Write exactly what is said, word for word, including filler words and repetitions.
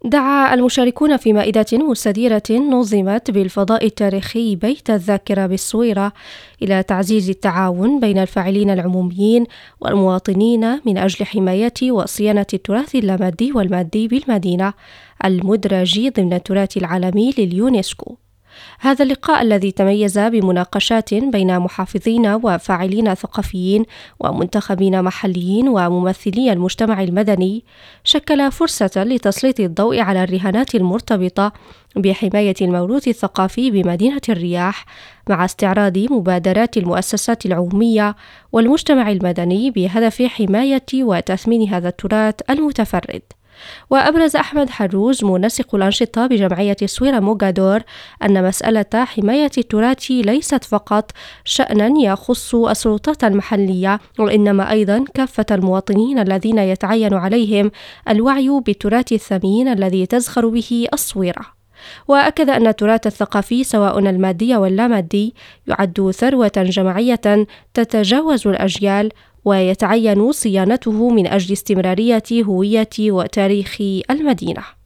دعا المشاركون في مائدة مستديرة نظمت بالفضاء التاريخي بيت الذاكرة بالصويرة إلى تعزيز التعاون بين الفاعلين العموميين والمواطنين من أجل حماية وصيانة التراث اللامادي والمادي بالمدينة المدرج ضمن التراث العالمي لليونسكو. هذا اللقاء الذي تميز بمناقشات بين محافظين وفاعلين ثقافيين ومنتخبين محليين وممثلي المجتمع المدني شكل فرصة لتسليط الضوء على الرهانات المرتبطة بحماية الموروث الثقافي بمدينة الرياح، مع استعراض مبادرات المؤسسات العمومية والمجتمع المدني بهدف حماية وتثمين هذا التراث المتفرد. وأبرز أحمد حروز منسق الأنشطة بجمعية الصويرة موغادور أن مسألة حماية التراث ليست فقط شأنا يخص السلطات المحلية، وإنما أيضا كافة المواطنين الذين يتعين عليهم الوعي بالتراث الثمين الذي تزخر به الصويرة. وأكد أن التراث الثقافي سواء المادي واللامادي يعد ثروة جماعية تتجاوز الأجيال، ويتعين صيانته من أجل استمرارية هوية وتاريخ المدينة.